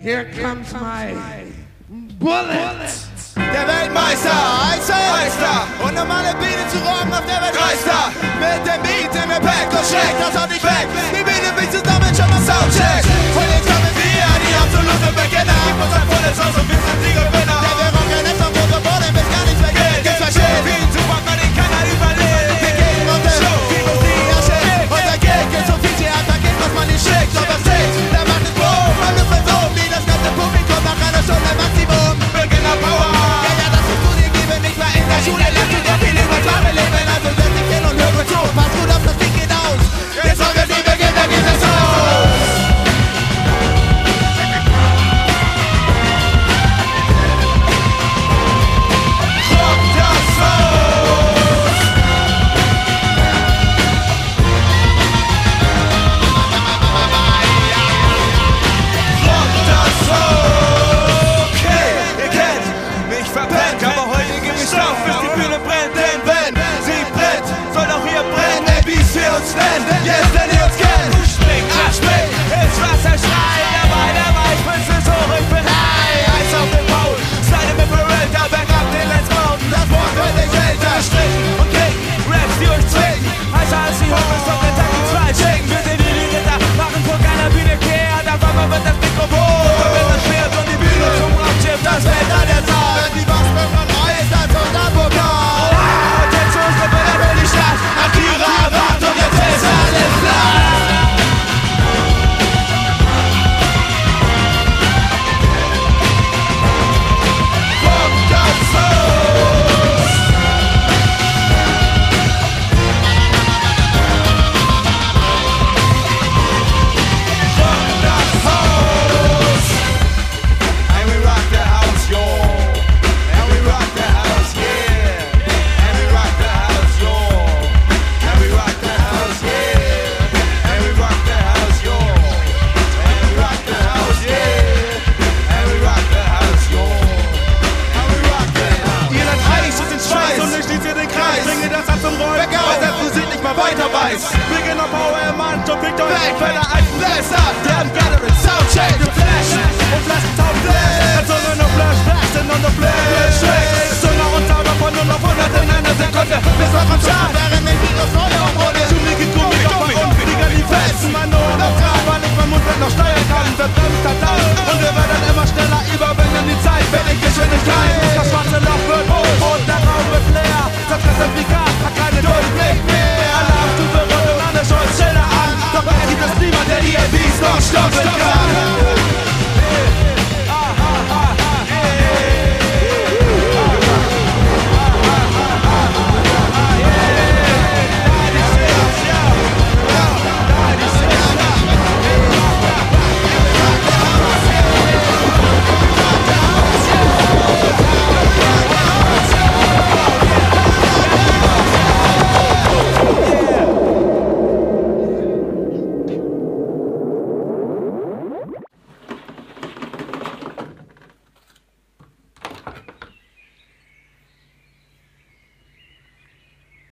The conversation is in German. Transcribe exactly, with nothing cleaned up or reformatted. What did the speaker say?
Here comes my bullet. Der Weltmeister, Eister, Eister. Und normale Biene zu rocken auf der Welt Dreister. Mit dem Beat im Gepäck und schlägt das auch nicht weg. Die Biene bis zusammen schon mal Soundcheck. Von den